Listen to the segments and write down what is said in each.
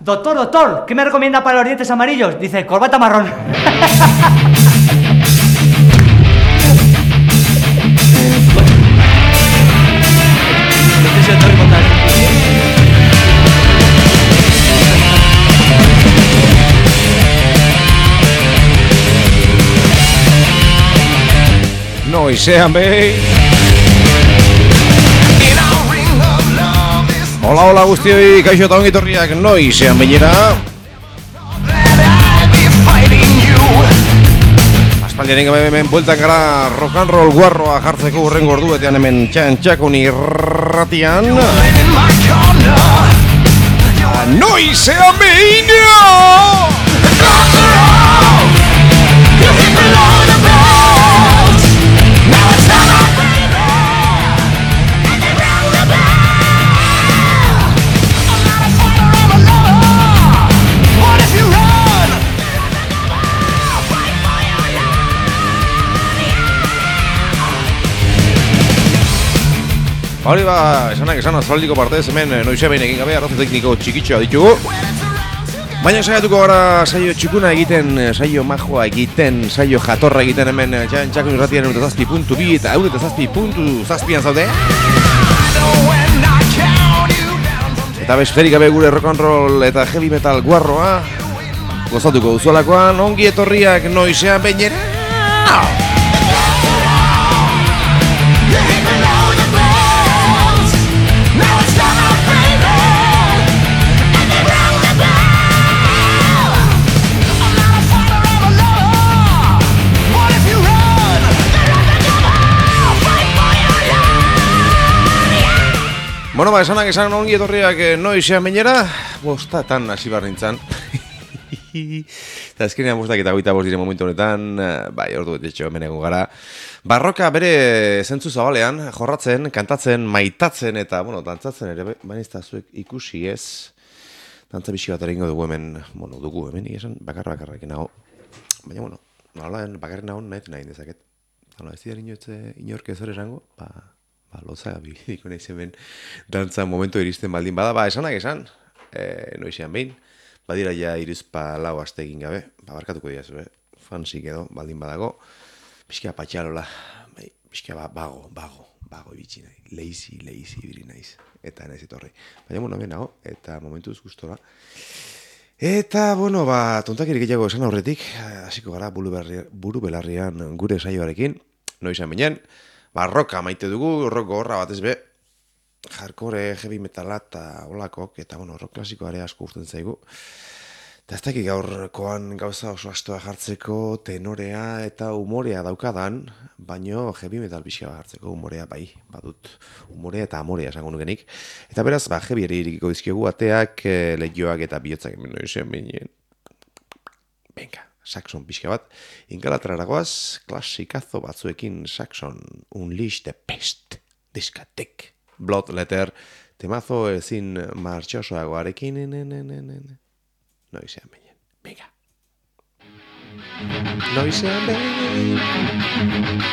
Doctor, ¿qué me recomienda para los dientes amarillos? Dice, corbata marrón. Noizean behin. Hola guztioi, kaixo eta ongi etorriak noizean behinera. Aspaldiaren gabe hemen bueltan gara rock and roll guarroa jartzeko hurrengo orduetean hemen txantxakun irratian. Noizean behinera! Hori esanak azaldiko partez hemen noize behin egin gabe arrazo tekniko txikitxoa ditugu. Baina saiatuko gara saio txukuna egiten, saio majoa egiten, saio jatorra egiten hemen txakun irratian 107.2 eta 107.7an zaude. Eta besterik gabe gure rock and roll eta heavy metal guarroa gozatuko duzuelakoan, ongi etorriak noizean behinera! Bueno, esan ongi etorriak noizean behinera, bostatan hasi behar nintzen. Eta azkenean bostak eta 25 diren momentu honetan, bai, ordu etxo hemen egon gara. Barroka bere zentzu zabalean, jorratzen, kantatzen, maitatzen eta, bueno, dantzatzen ere, baina ez da zuek ikusi ez. Dantza bixi bat egingo dugu hemen, dugu hemen, esan bakarra-bakarrakin nago. Baina, nolaren bakarren nago nahi dezaket. Ez dira inork ez hori esango, loza bidiko nahiz hemen dantza momentu iristen baldin bada, esanak esan, noizean behin, badira ja irizpa lau aste egin gabe, barkatuko dira zu, fansik edo baldin badago, pixka patxalola, pixka bago ibitsi nahi, lazy ibili naiz, eta naiz etorri. Baina, hemen nago, eta momentuz gustora. Eta, tontakirik gehiago esan aurretik, hasiko gara buru belarrian gure saioarekin, noizean behinean, roka maite dugu, rock gorra batez be, hardcore, heavy metala eta olakok, eta rock klasikoa ere asko gustatzen zaigu. Eta ez dakik gaurkoan gauza oso astoa jartzeko, tenorea eta umorea daukadan, baino heavy metal pixka jartzeko umorea bai, badut umorea eta amorea esango nukenik. Eta beraz, heavy ere irikiko dizkiogu ateak, lehioak eta bihotzak hemen noizean behinen. Venga. Saxon pixka bat, Ingalateraragoaz, klasikazo batzuekin Saxon, Unleash the Pest, diskatek, Blood Letter, temazo ezin martxosoagoarekin, noizean behinen, venga. Noizean behinen.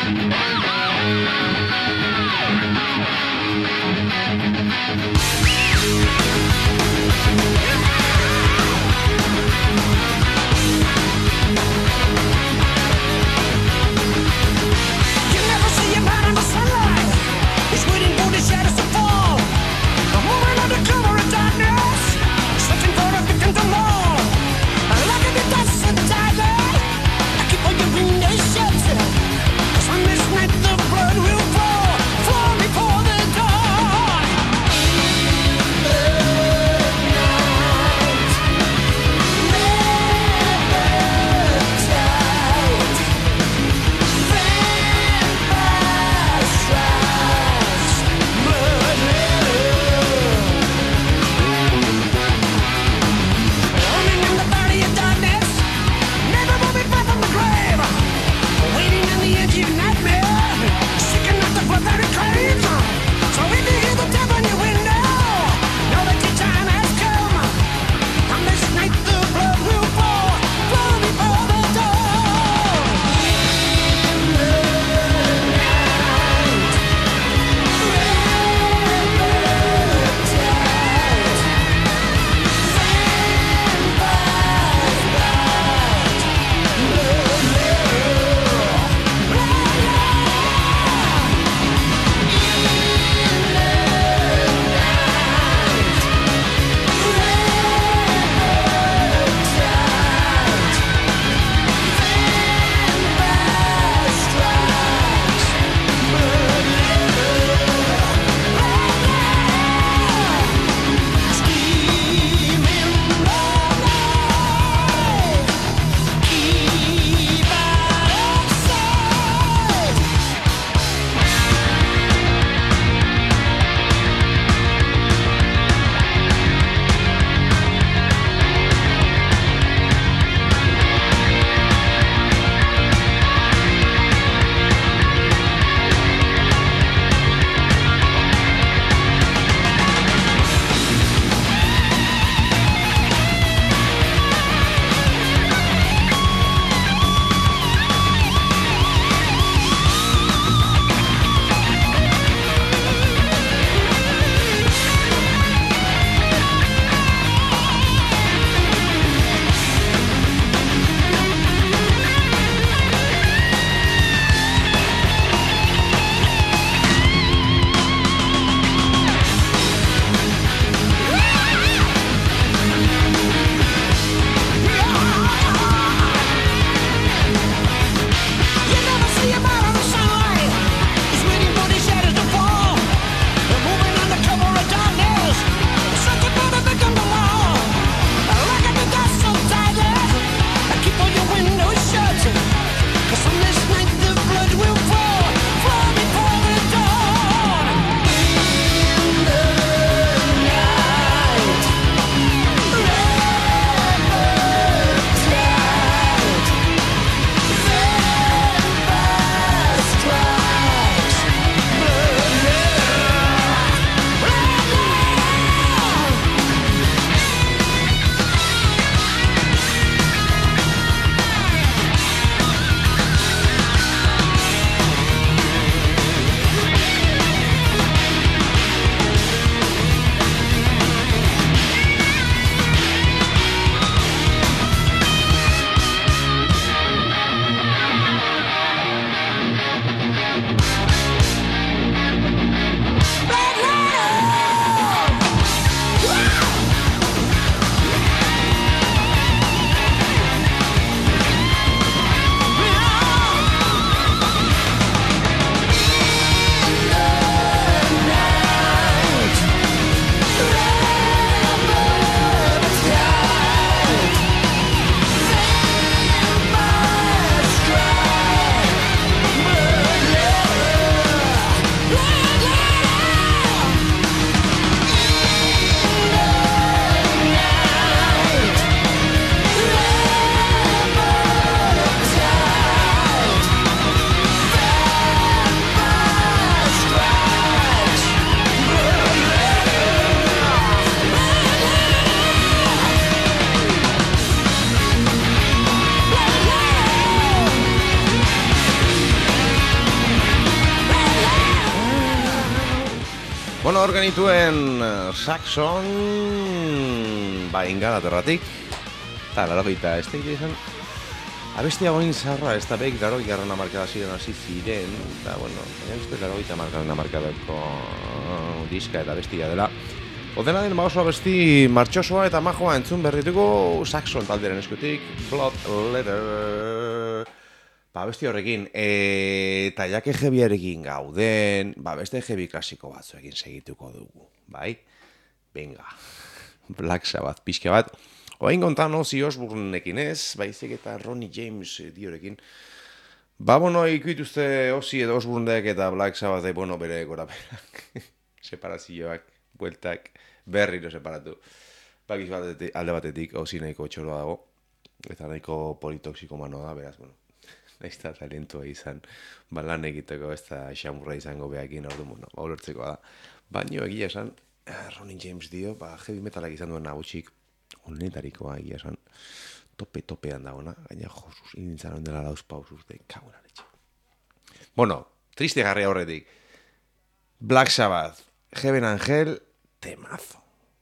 gaur genituen Saxon, Ingalaterratik, eta larogeita ez da izan, abestia goin zarra, ez da behik larogeita markada ziren hasi ziren, eta bueno, uste larogeita markadako diska eta bestia dela. Odena den oso abesti martxosoa eta majoa entzun berrituko Saxon talderen eskutik, Blood Letter. Beste horrekin, eta jake jebiarekin gauden, beste jebi klasiko batzuekin segituko dugu, bai? Venga, Black Sabbath pixka bat. Oain kontan Ozzy Osbourneekin ez, baizik eta Ronnie James diorekin. Ikuituzte Ozzy edo Osbourneek eta Black Sabbath, bere goraperak, separazioak, bueltak, berriro separatu. Bakiz alde batetik Ozzy nahiko txoroa dago, eta nahiko politoxiko manoa da, beraz, nahiz da talentua izan, lan egiteko ez da xamurra izango behakin ordu, ulertzekoa da. Baina egia esan, Ronnie James dio, heavy metalak izan duen nagutxik, honetarikoa egia esan, tope-topean dagoena, gaina josuz, inintzaren dela dauz pausuz, de kagunan etxe. Triste garria horretik. Black Sabbath, Heaven Angel, temazo.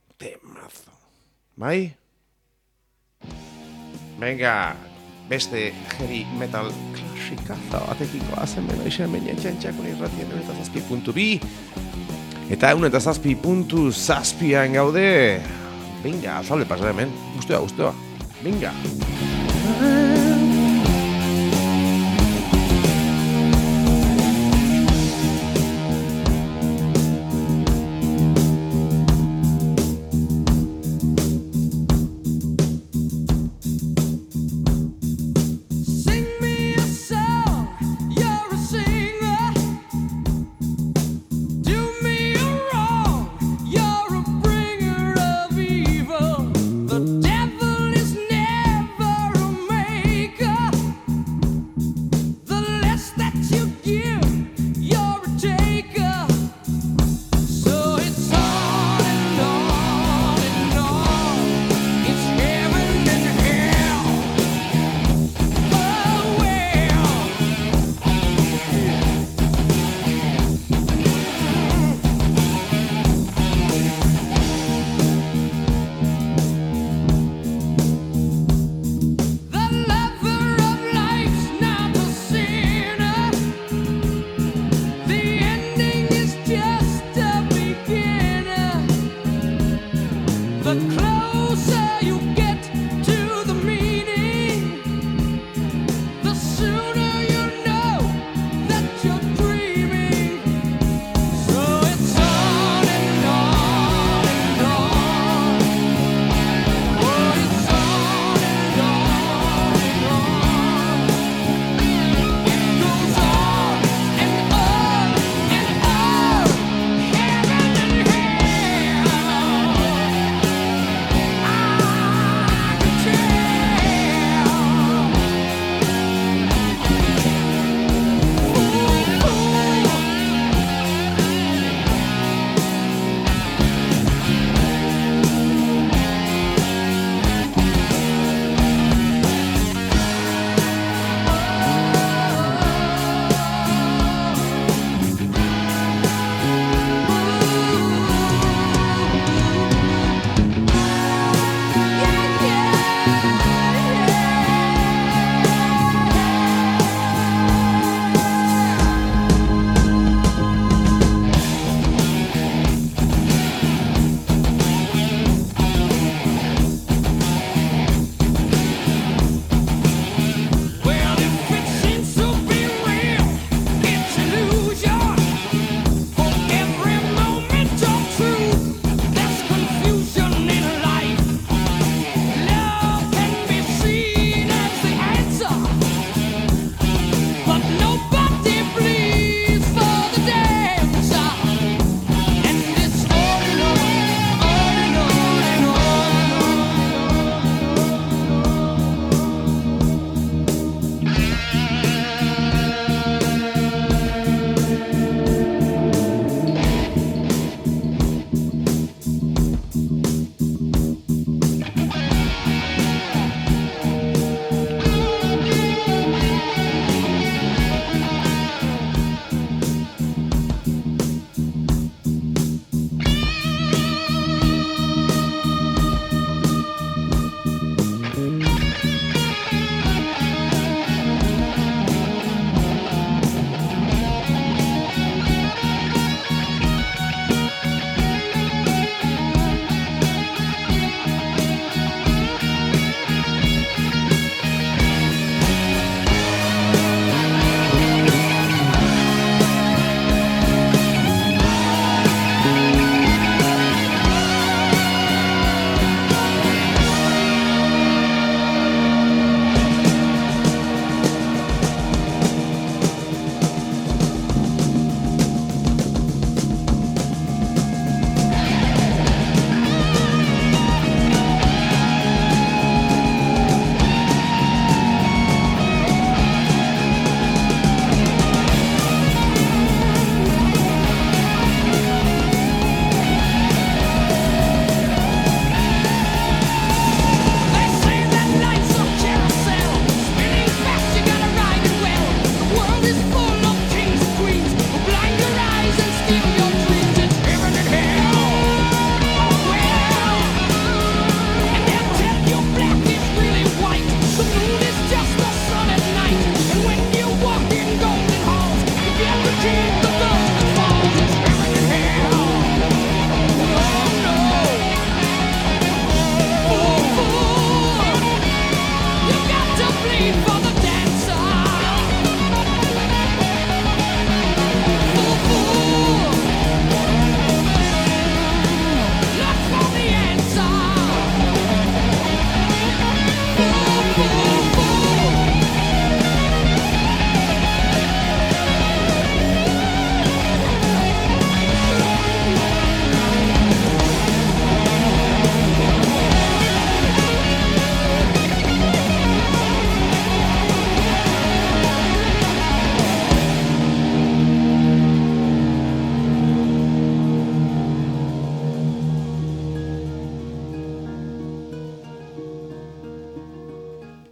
Bai? Venga, beste heavy metal klasikaza batekiko azen beno izan baina txantxakon irratien 107.2 eta 107.7an gaude. Venga, azalde pasa hemen, guztua. Venga.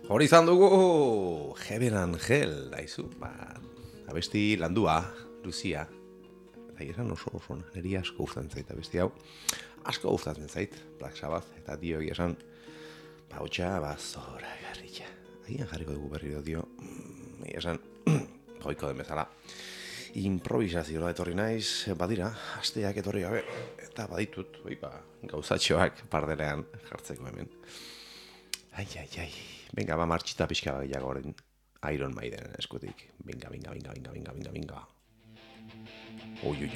Hori izan dugu, Heaven Angel, daizu, abesti landua, luzia. Eta esan oso, niri asko gustatzen zait, abesti hau. Asko gustatzen zait, Black Sabbath, eta dio esan, hotxa, zora garritxa. Agian jarriko dugu berriro dio, esan, goiko den bezala. Improvisazioa etorri naiz, badira, asteak etorri gabe, eta baditut, gauzatxoak pardelean jartzeko hemen. Ai. Venga, martxita pixka gehiago horren Iron Maidenen eskutik. Venga. Oi.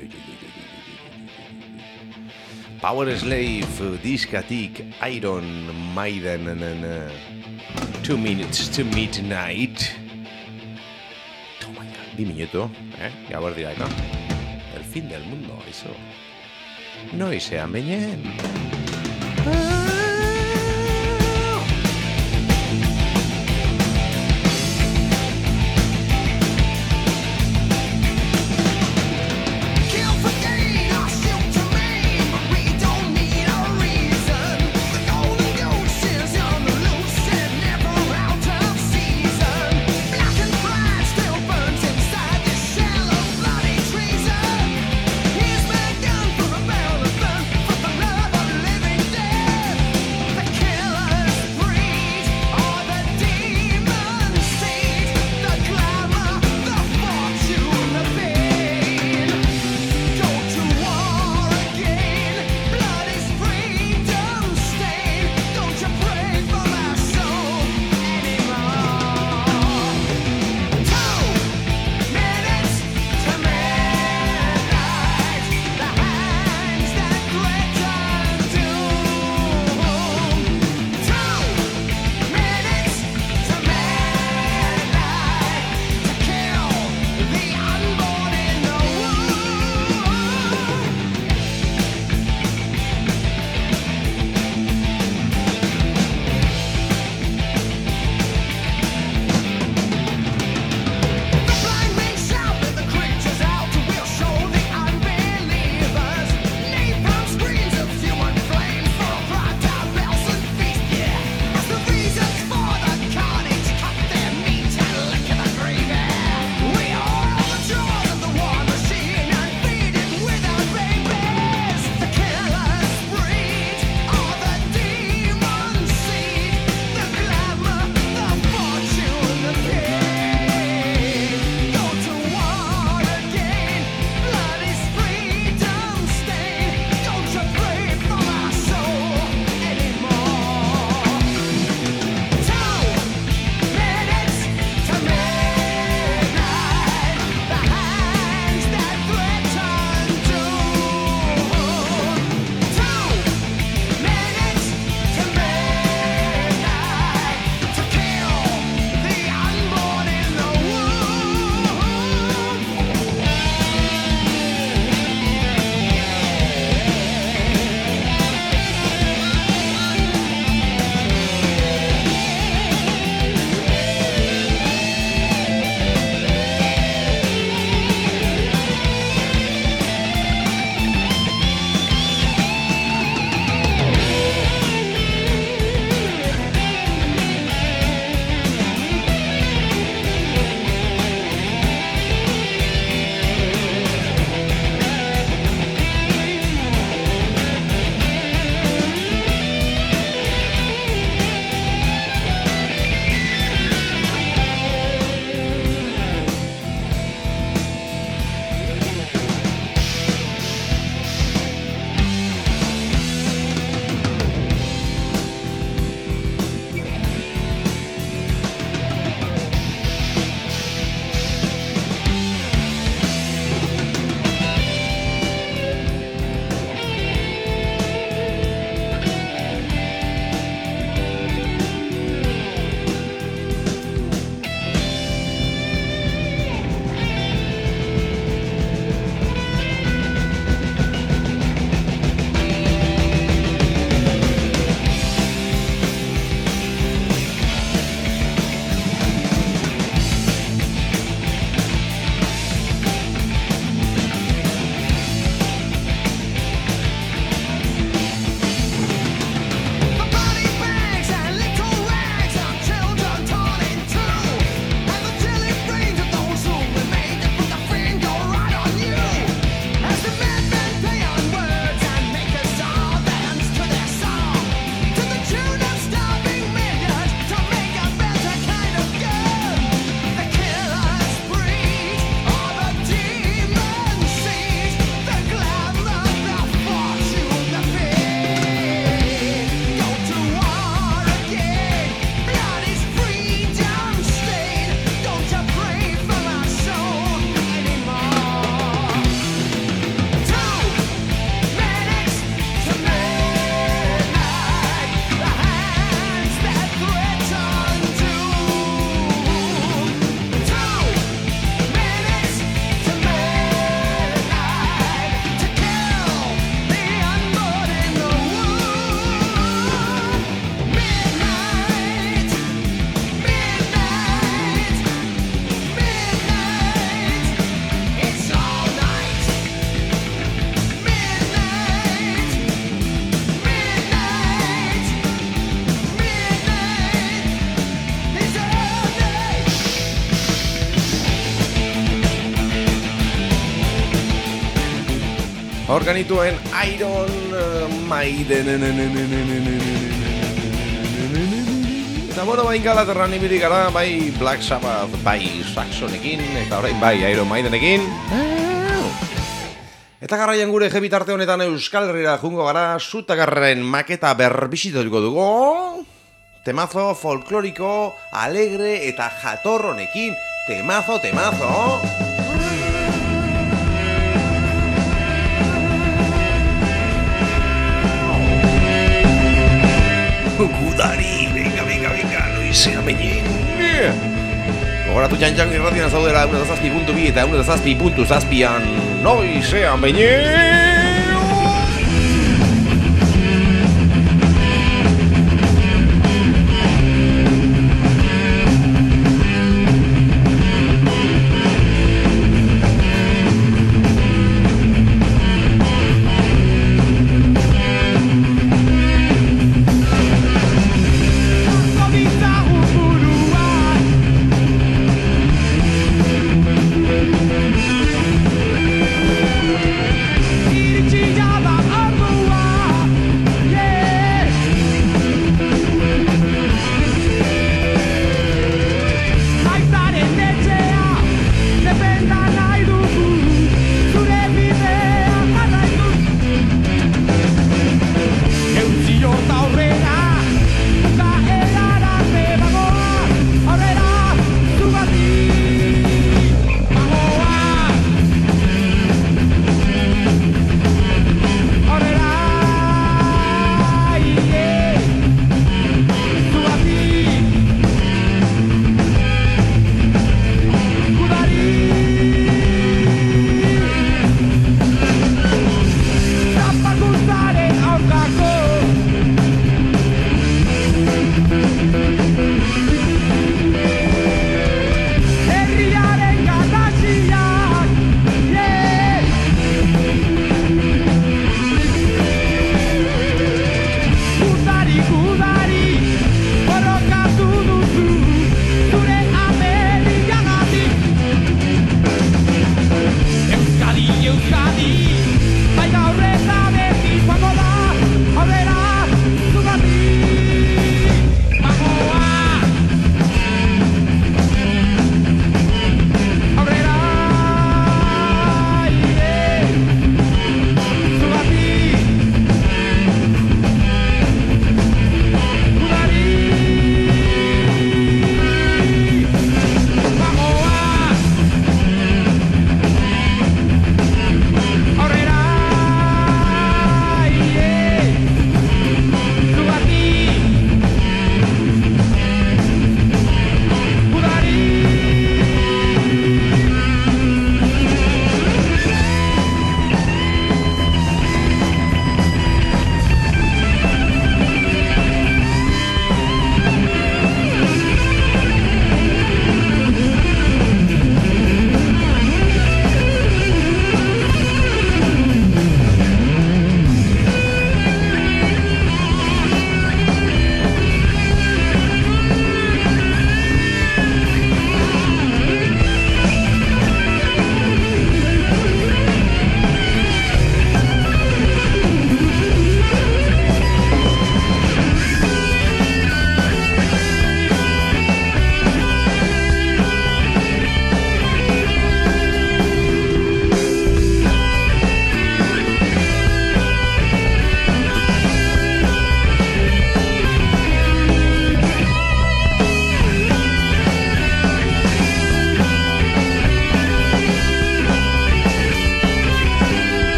Power Slave diskatik Iron Maidenen 2 minutes to midnight. Toma ya, 2 minutos, ya voy a decir, el fin del mundo, eso. No y sean beñen. Living Organituen Iron Maiden. Eta bueno, bai Ingalaterran ibili gara, bai Black Sabbath, bai Saxonekin, eta orain bai Iron Maidenekin. Eta garraian gure jebitarte honetan Euskal Herrira jungo gara, Sutagarren maketa berbisituko dugu. Temazo folkloriko, alegre eta jatorronekin. Temazo. Gudari, venga, noizean behin. Gogoratu txantxan irratian zaudera 1.7.2 eta 1.7.7an noizean behin. Ira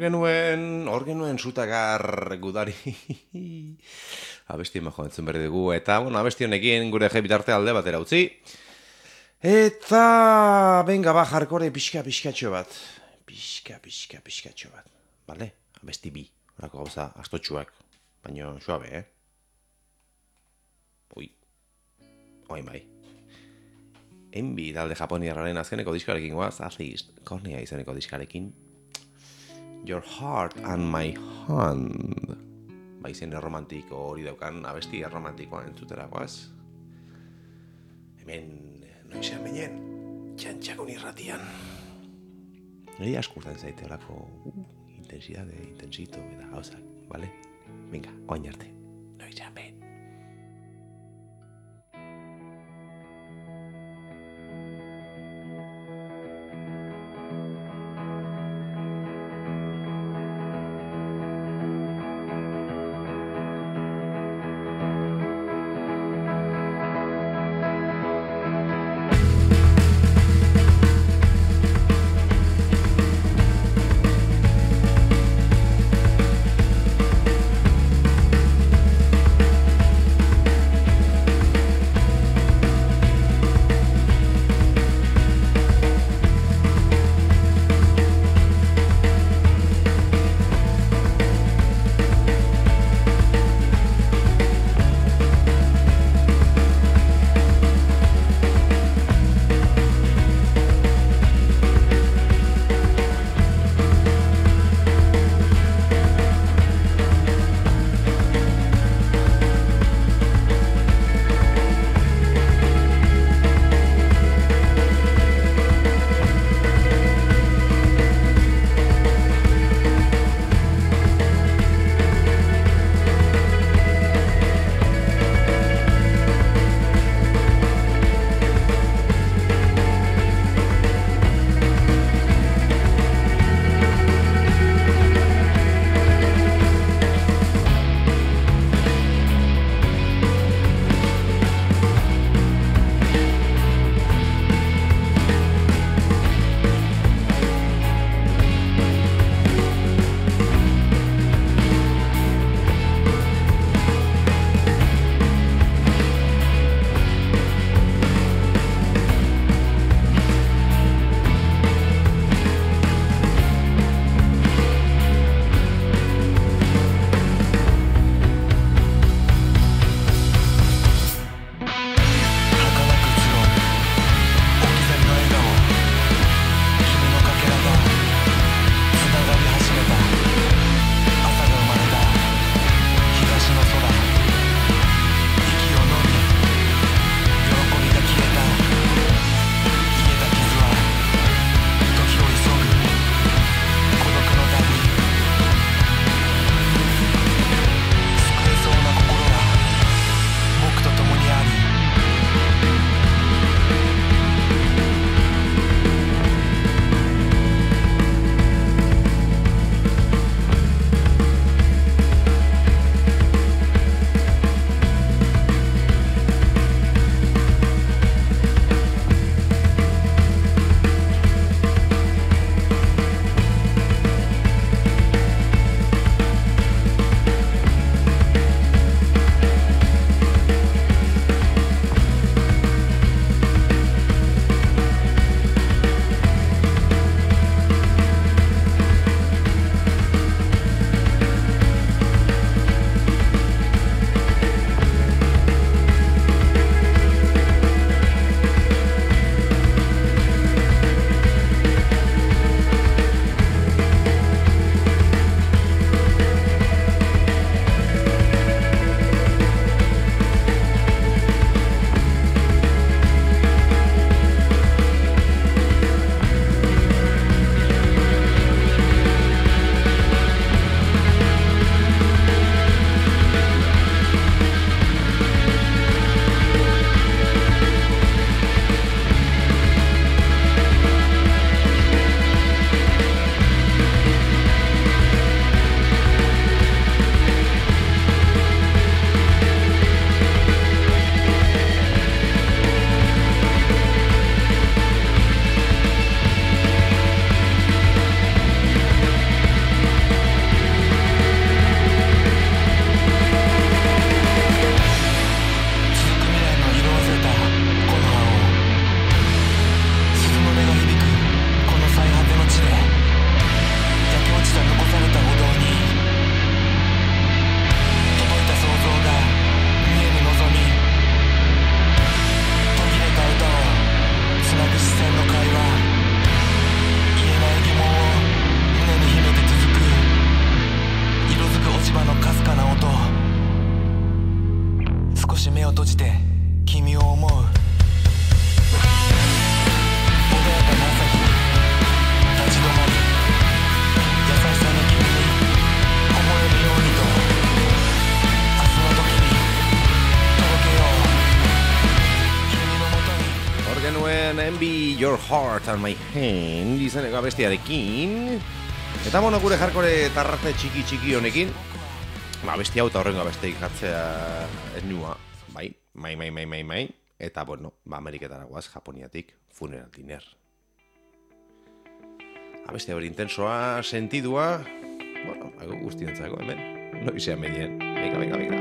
hor genuen Zutagar gudari. Abesti emajo entzun berri dugu, eta, bueno, abesti honekin gure jebitarte alde batera utzi. Eta, benga, jarkore pixkatxo bat. Pixkatxo bat. Bale? Abesti bi. Horako gauza, astotxuak. Baina, suabe, Ui. Bai. Enbi talde japoniarraren azkeneko diskarekin guaz, Artist Kornea izeneko diskarekin. Your Heart and My Hand. Bai zen erromantiko hori daukan, abesti erromantikoa entzutera guaz. Hemen, noizean binen, txantxakon irratian. Niri askurtan zaite horako intensidade, intensito eta gauzak, bale? Venga, oain arte, noizean ben. Heart on My Hand izeneko abestiarekin. Eta bueno, gure hardcore tarrate txiki honekin, abesti hau eta horrengo abesteik jartzea ez nua, bai. Eta bueno, Ameriketara guaz, Japoniatik, Funeral Dinner. Abeste hori intensoa, sentidua, bueno, guztientzako hemen, noizean medien, venga.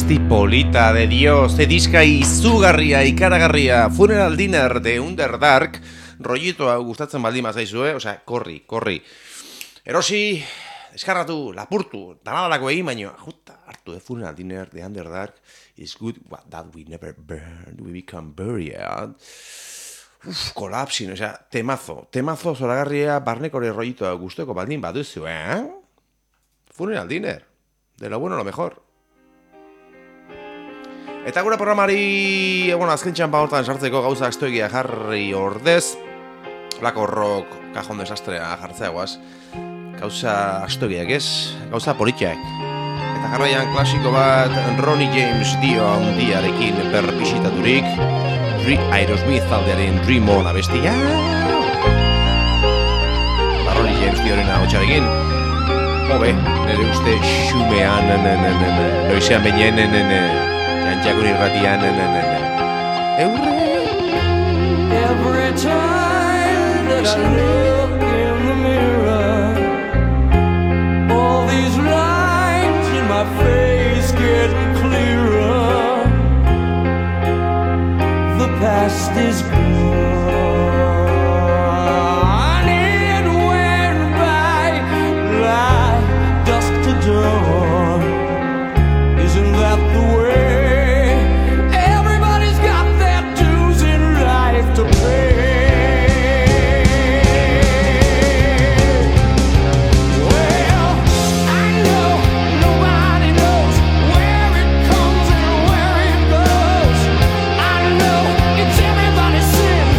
abesti polita de Dios, de diska izugarria, ikaragarria, Funeral Dinner de Underdark, rollitoa gustatzen baldin bazaizue, osea, korri. Erosi, deskarratu, lapurtu, danadalako egin baino, justa, hartu de Funeral Dinner de Underdark, is good that we never burn, we become buried. Kolapsin, osea, temazo zoragarria, barnekore rollitoa gusteko baldin baduzu, Funeral Dinner, de lo bueno lo mejor. Eta gure programari, azken txampa hortan sartzeko gauza astoegia jarri ordez, lako rock, kajon desastrea jartzea guaz, gauza astoegiak ez, gauza politxak. Eta jarraian klasiko bat Ronnie James Dio handiarekin berpisitaturik, Aerosmith taldearen Dream On abestia. Ronnie James Dioren ahotsarekin, hobe, nire uste xumean, noizean beinen, Jantxakun irratian, Every time that I look in the mirror, all these lines in my face get clearer. The past is gone, it went by like dusk to dawn. Isn't that the way? To pay. Well, I know nobody knows where it comes and where it goes. I know it's everybody's sin.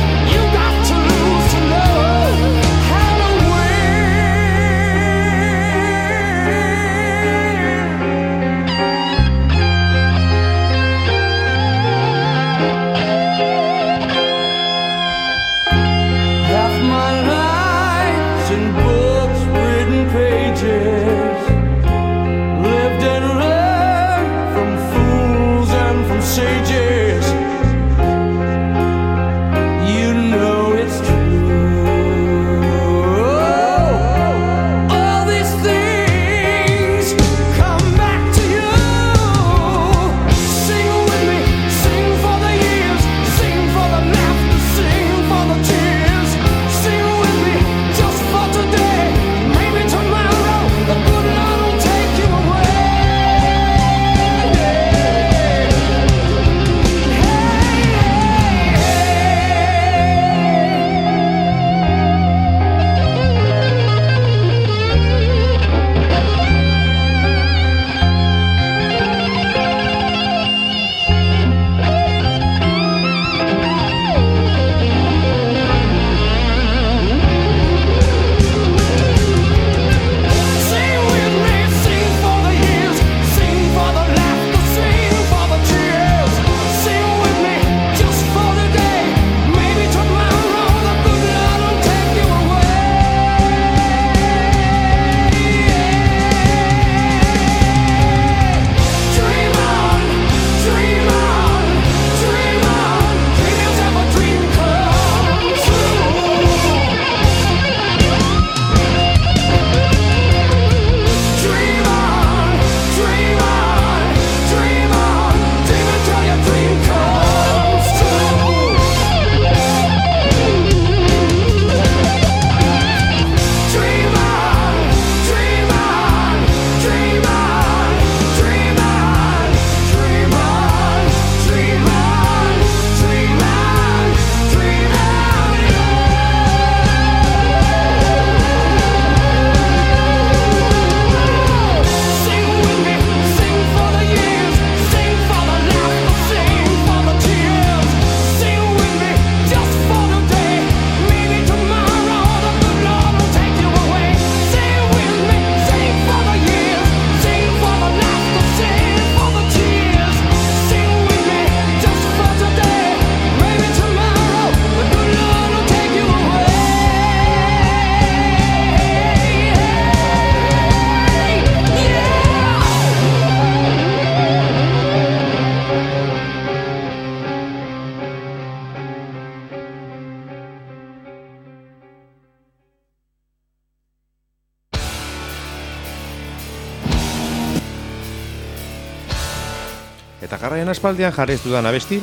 Eta jarraian aspaldian jarrez dudan abesti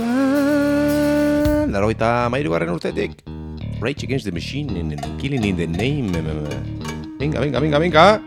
bat, 93. urtetik. Rage Against the Machine and Killing in the Name. Venga.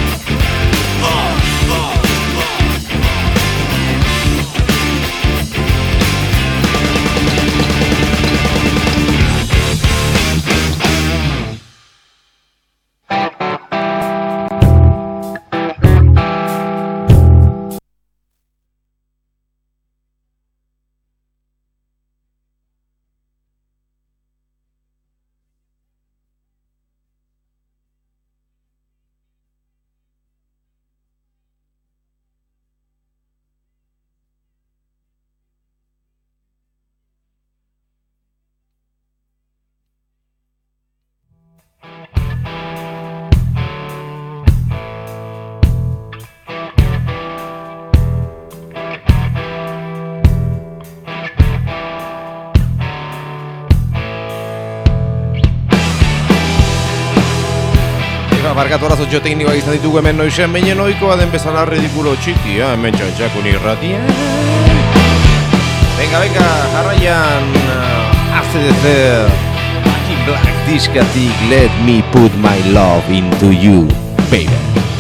Motherfucker! barkatu arazo teknikoak izan ditugu hemen noizen, baina ohikoa den bezala ridikulo txikia, hemen txantxakun irratia. Venga, jarraian, ACDC, Back in Black diskatik, Let me put my love into you, baby.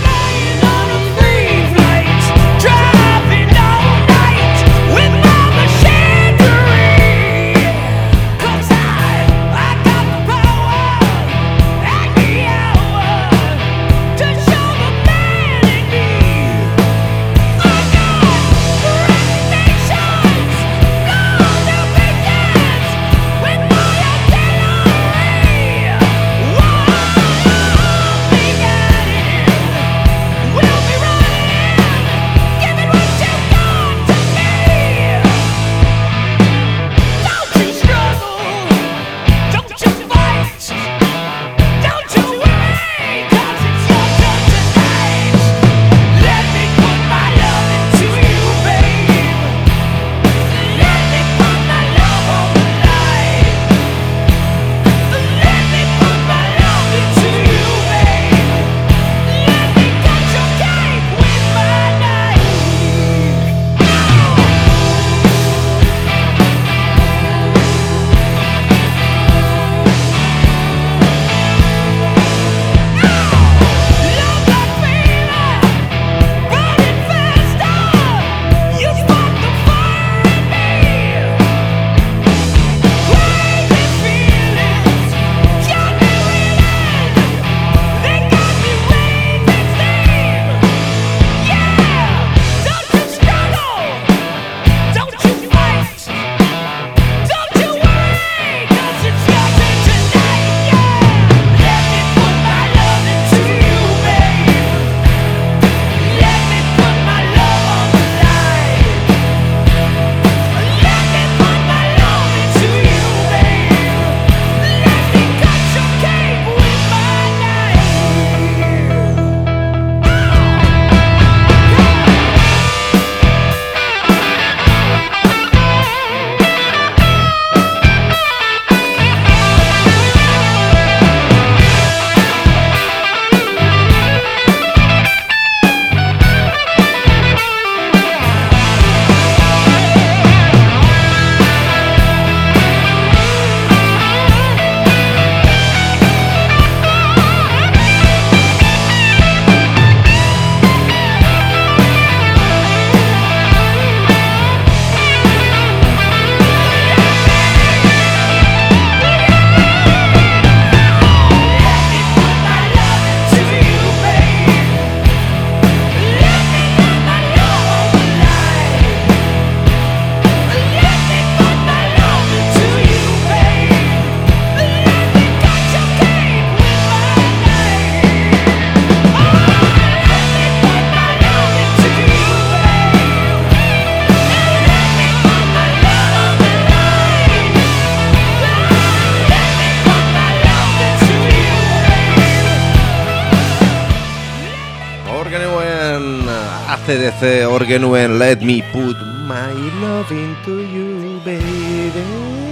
ACDC hor genuen Let me put my love into you, baby.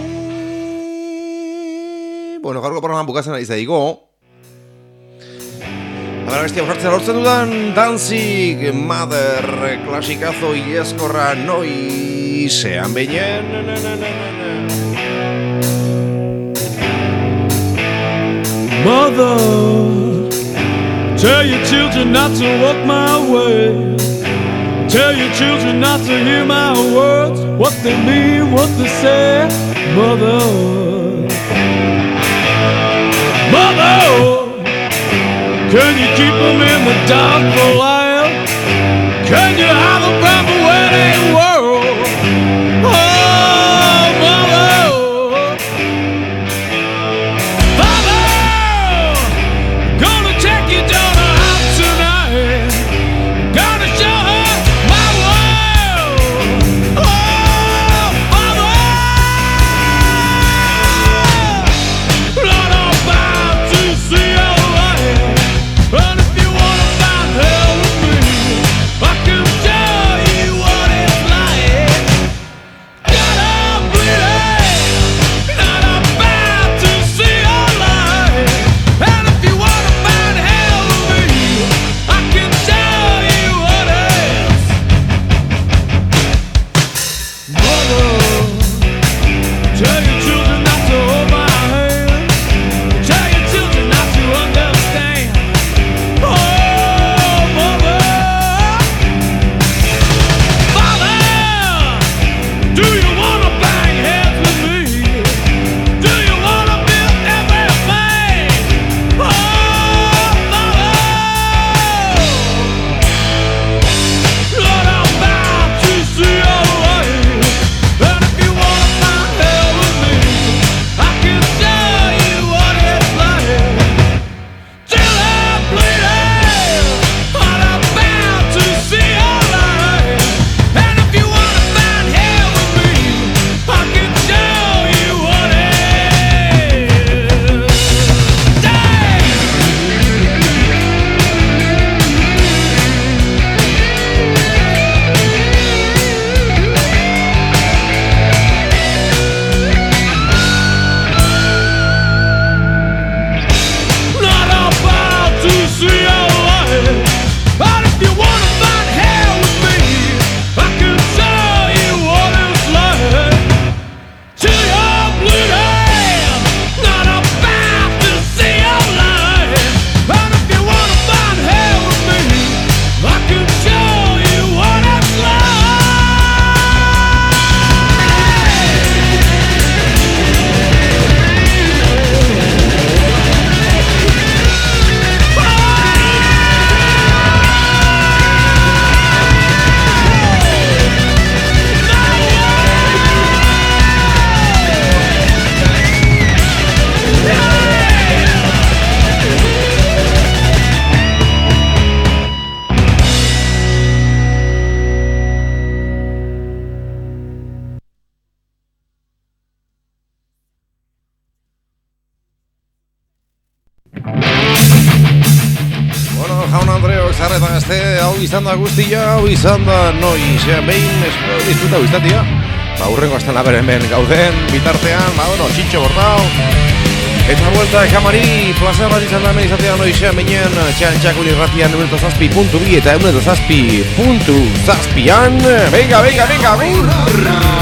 Bueno, gaurko programan bukatzen ari zaigo. Abera bestia osartzen lortzen dudan Danzig, Mother, klasikazo ieskorra noizean beinen. Mother, tell your children not to walk my way. Tell your children not to hear my words, what they mean, what they say. Mother, Mother, can you keep them in the dark for a while? Can you hide them from the wedding world? Oh, Mother, Father, gonna take your daughter out tonight. Gonna show her my world. Oh, Mother, Lord, I'm bound to see your light. And if you wanna find hell with me, I can show Sarretan azte, hau izan da guztia, hau izan da noiz, behin disfruta iztatia. Urrengo azten laberen ben gauden, bitartean, txintxo bortau. Eta vuelta jamari, plaza bat izan da hemen izatea noizean beinen, txakun irratian 107.2 eta 107.7an. Venga, burra!